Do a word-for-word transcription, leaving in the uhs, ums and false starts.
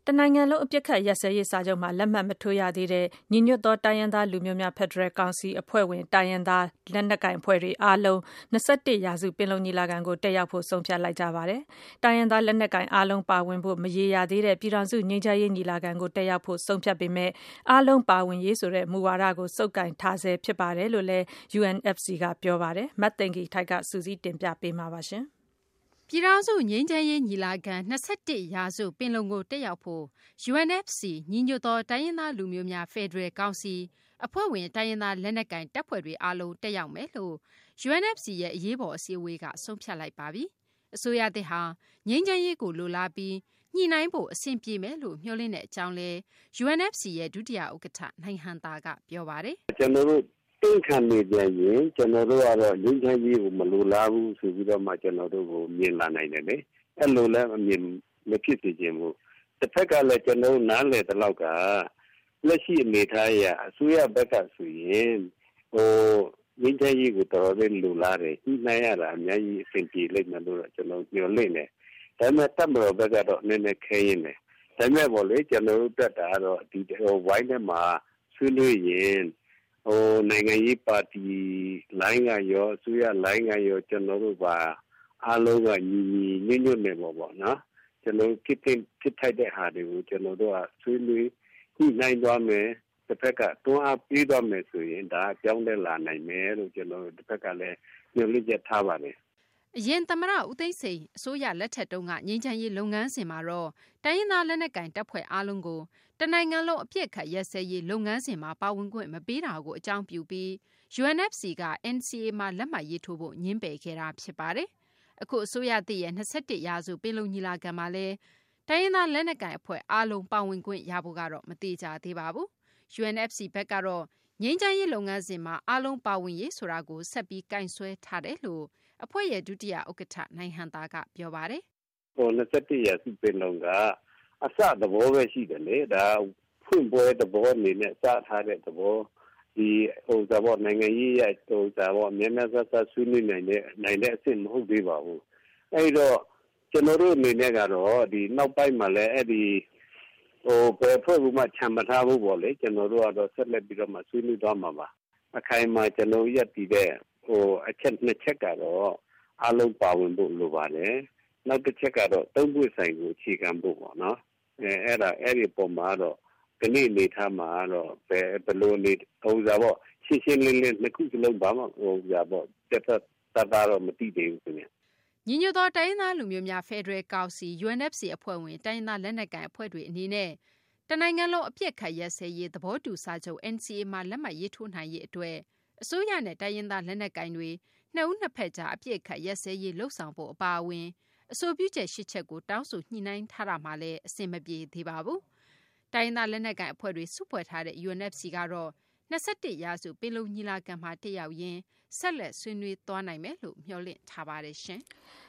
တနိုင်ငံလုံးအပစ်အခတ်ရပ်စဲရေးစာချုပ်မှာလက်မှတ်မထိုးရသေးတဲ့ညီညွတ်သောတိုင်းရင်းသားလူမျိုးများဖက်ဒရယ်ကောင်စီအဖွဲ့ဝင်တိုင်းရင်းသားလက်နက်ကိုင်အဖွဲ့တွေအားလုံး၂၁ရာစုပင်လုံညီလာခံကိုတက်ရောက်ဖို့ဆုံးဖြတ်လိုက်ကြပါတယ်။တိုင်းရင်းသားလက်နက်ကိုင်အားလုံးပါဝင်ဖို့မရေရာသေးတဲ့ပြည်ထောင်စုငြိမ်းချမ်းရေးညီလာခံကိုတက်ရောက်ဖို့ဆုံးဖြတ်ပေမဲ့အားလုံးပါဝင်ရေးဆိုတဲ့မူဝါဒကိုစုပ်ကိုင်ထားဆဲဖြစ်ပါတယ်လို့လည်း U N F C ကပြောပါတယ်။မတ်သိင်္ဂီထိုက်ကစုစည်းတင်ပြပေးမှာပါရှင်။ပြည်ထောင်စုငြိမ်းချမ်းရေးညီလာခံ၂၁ရာစုပင်လုံကိုတက်ရောက်ဖို့ U N F C ညီညွတ်သောတိုင်းရင်းသားလူမျိုးများဖက်ဒရယ်ကောင်စီအဖွဲ့ဝင်တိုင်းရင်းသားလက်နက်ကိုင်တပ်ဖွဲ့တွေအားလုံးတက်ရောက်မယ်လို့ U N F C ရဲ့အရေးပေါ်အစည်းအဝေးကဆုံးဖြတ်လိုက်ပါပြီ။အစိုးရသစ်ဟာငြိမ်းချမ်းရေးကိုလိုလားပြီးညှိနှိုင်းဖို့အဆင်ပြေမယ်လို့မျှော်လင့်တဲ့အကြောင်းလဲ U N F C ရဲ့ဒုတိယဥက္ကဋ္ဌနိုင်ဟန်တာကပြောပါတယ်။ကျွန်တော်တို့တင်ခံနေပြန်ရင်ကျွန်တော်တို့ကတော့ငြိမ်းချမ်းရေးကိုမလိုလားဘူးဆိုပြီးတော့မှကျွန်တော်တို့ကိုမြင်လာနိုင်တယ်လေအဲ့လိုလည်းအမြင်မဖြစ်စေချင်ဘူးတစ်ဖက်ကလည်းကျွန်တော်နားလည်တဲ့လောက်ကလက်ရှိအနေထားအရအစိုးရဘက်ကဆိုရင်ဟိုငြိမ်းချမ်းရေးကိုတော်တော်လေးလိုလားတယ်ဒီနိုင်ရတာအများကြီးအဆင်ပြေလိမ့်မယ်လို့ကျွန်တော်ညွှန်လင့်တယ်ဒါပေမဲ့တပ်မတော်ဘက်ကတော့နည်းနည်းခဲရင်တယ်ဒါပေမဲ့ပေါ့လေကျွန်တော်တို့တက်တာကတော့ဒီဝိုင်းထဲမှာဆွေးနွေးရင်ဟိုနိုင်ငံရေးပါတီလိုင်းကရောအစိုးရလိုင်းကရောကျွန်တော်တို့ပါအားလုံးကညီညီညွတ်ညွတ်နေပေါ့ပေါ့နော်ကျွန်တော်ဖြစ်ဖြစ်ဖြစ်ထိုက်တဲ့ဟာတွေကိုကျွန်တော်တို့ကဆွေးနွေးညှိနှိုင်းသွားမယ်တစ်ဖက်ကတွန်းအားပေးသွားမယ်ဆိုရင်ဒါအကြောင်းတက်လာနိုင်မယ်လို့ကျွန်တော်တစ်ဖက်ကလည်းညွှန်လင့်ချက်ထားပါတယ်အရင်သမရဦးသိန်းစိန်အစိုးရလက်ထက်တုန်းကငြိမ်းချမ်းရေးလုပ်ငန်းစဉ်မှာတော့တိုင်းရင်းသားလက်နက်ကိုင်တပ်ဖွဲ့အားလုံးကိုတနိုင်ငံလုံးအပြစ်အခတ်ရက်စဲရေးလုပ်ငန်းစဉ်မှာပါဝင်ခွင့်မပေးတာကိုအကြောင်းပြုပြီး U N F C က N C A မှာလက်မှတ်ရေးထိုးဖို့ညှင်းပယ်ခဲ့တာဖြစ်ပါတယ်။အခုအစိုးရသစ်ရဲ့၂၁ရာစုပင်လုံညီလာခံမှာလဲတိုင်းရင်းသားလက်နက်ကိုင်အဖွဲ့အားလုံးပါဝင်ခွင့်ရဖို့ကတော့မသေးကြသေးပါဘူး။ U N F C ဘက်ကတော့ငြိမ်းချမ်းရေးလုပ်ငန်းစဉ်မှာအားလုံးပါဝင်ရေးဆိုတာကိုဆက်ပြီးကင်ဆွဲထားတယ်လို့အဖွဲ့ရဲ့ဒုတိယဥက္ကဋ္ဌနိုင်ဟန်တာကပြောပါတယ်။ဟို၂၁ရာစုပင်လုံကအစသဘောပဲရှိတယ်လေဒါဖွင့်ပွဲသဘောအနေနဲ့စထားတဲ့သဘောဒီဟိုသဘောနိုင်ငံရေးရဟိုသဘောမြန်မြန်ဆဆဆွေးနွေးနိုင်တဲ့နိုင်တဲ့အဆင့်မဟုတ်သေးပါဘူး။အဲဒီတော့ကျွန်တော်တို့အနေနဲ့ကတော့ဒီနောက်ပိုင်းမှာလည်းအဲ့ဒီဟိုဘယ်ဖွဲ့ဘူးမှခြံမထားဘူးပေါ့လေကျွန်တော်တို့ကတော့ဆက်လက်ပြီးတော့မှဆွေးနွေးသွားမှာပါအခိုင်အမာကျွန်တော်ရက်တည်တဲ့ဟိုအချက်နှစ်ချက်ကတော့အားလုံးပါဝင်ဖို့လိုပါတယ်နောက်တစ်ချက်ကတော့သုံးပွင့်ဆိုင်ကိုအခြေခံဖို့ပေါ့နော်အဲအဲ့ဒါအဲ့ဒီပုံမှာတော့ဒီနေ့နေထားမှာတော့ဘယ်ဘယ်လိုနေဟိုစားပေါ့ရှင်းရှင်းလင်းလင်းနှစ်ခုစလုံးဘာမှဟိုစားပေါ့တက်တက်တာတော့မသိသေးဘူးခင်ဗျညီညွတ်သောတိုင်းရင်းသားလူမျိုးများဖက်ဒရယ်ကောင်စီ U N F C အဖွဲ့ဝင်တိုင်းရင်းသားလက်နက်ကိုင်အဖွဲ့တွေအနေနဲ့တနိုင်ငံလုံးအပြစ်ခတ်ရက်စဲရေးသဘောတူစာချုပ် N C A မှာလက်မှတ်ရေးထိုးနိုင်ရေးအတွက်အစိုးရနဲ့တိုင်းရင်းသားလက်နက်ကိုင်တွေနှစ်ဦးနှစ်ဖက်ကြားအပြစ်ခတ်ရက်စဲရေးလှုပ်ဆောင်ဖို့အပါအဝင်အဆိုပြုချက်ရှစ်ချက်ကိုတောင်းဆိုညှိနှိုင်းထားတာမှလည်းအဆင်မပြေသေးပါဘူး။တိုင်းရင်းသားလက်နက်ကိုင်အဖွဲ့တွေစုဖွဲ့ထားတဲ့ U N F C ကတော့၂၁ရာစုပင်လုံညီလာခံမှာတက်ရောက်ရင်းဆက်လက်ဆွေးနွေးသွားနိုင်မယ်လို့မျှော်လင့်ထားပါတယ်ရှင်။